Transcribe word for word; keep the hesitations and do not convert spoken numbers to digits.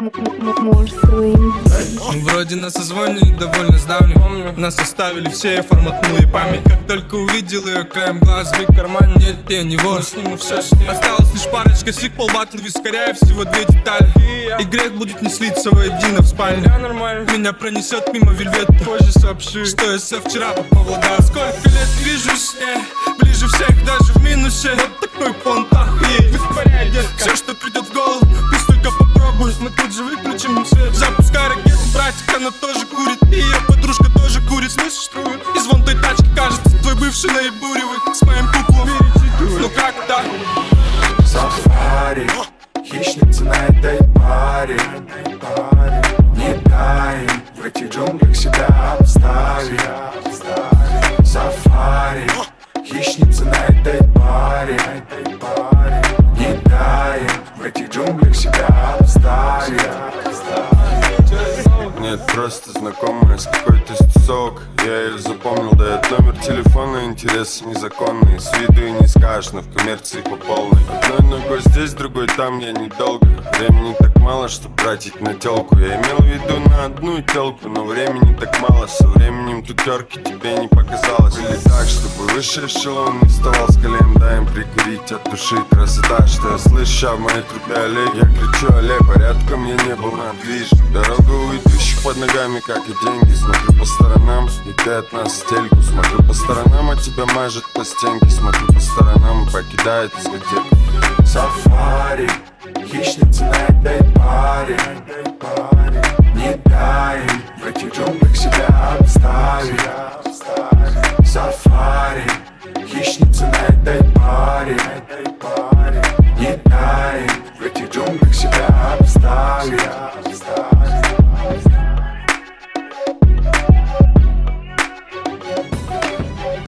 муж своим. Вроде на созвоне довольно с давним. Нас оставили все, я форматнул и память. Как только увидел ее, краем глаз, в карман. Нет, я не вор, сниму все, что осталось лишь парочка сиквел, батл, вискаря, всего две детали. И грех будет не слиться воедино в спальне. Меня пронесет мимо вельвет, позже сообщи, что я со вчера попал в вода. Сколько лет вижусь, э, ближе всех, даже в минусе. Вот такой понт, охуеть, не в порядке. Все, что придет в голову, пусть только попробуй. Мы тут же выключим свет. Запускай ракету, братик, она тоже курит. И ее подружка тоже курит, существует. И звон той тачки, кажется, твой бывший наебуривает с моим куклом. Ну как так? Сафари, хищница на этой паре. Не дай им в этих джунглях себя обставить. Сафари, хищница на этой паре. Не дай им в этих джунглях себя обставить. Нет, просто знакомая с какой-то стисок. Я ее запомнил, дает номер телефона, интересы незаконные. С виду и не скажешь, но в коммерции по полной. Одной ногой здесь, другой там, я недолго. Времени так мало, чтоб тратить на телку. Я имел в виду на одну телку, но времени так мало. Со временем тутерки тебе не показалось. Или так, чтобы выше эшелон не вставал с колен. Дай им прикурить от души. Красота, что я слышу в моей трубе, аллей. Я кричу, аллей, порядка мне не был на движ. Дорога у идущих под ногами, как и деньги. Смотрю по сторонам, и ты от нас в стельку. Смотрю по сторонам, а тебя мажет по стенке. Смотрю по сторонам, покидает дискотеку. Сафари, хищница на этой паре. Не дай им в этих джунглях себя обставить. Сафари, хищница на этой паре. Не дай им в этих джунглях себя обставить.